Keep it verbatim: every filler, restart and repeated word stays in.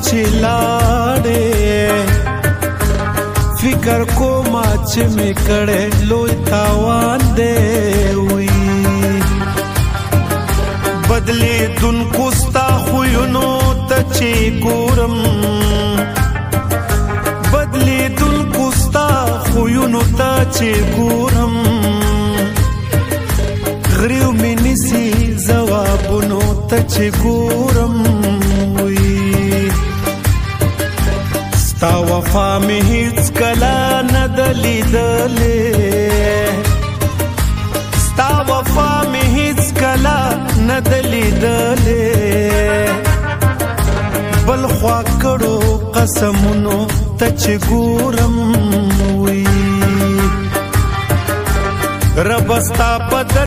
چې لاړې فکر کومه چې مې کړې لوی تاوان دی وی بدلیدونکو ستا خویونو ته چې ګورم بدلیدونکو ستا خویونو ته چې ګورم غریو مې نیسي ځوابونو ته چې ګورم ستا وفا مې هیڅ کله نه ده لیدلې ستا وفا مې هیڅ کله نه ده لیدلې بل خوا کړو قسمونو ته چې ګورم وي رب ستا په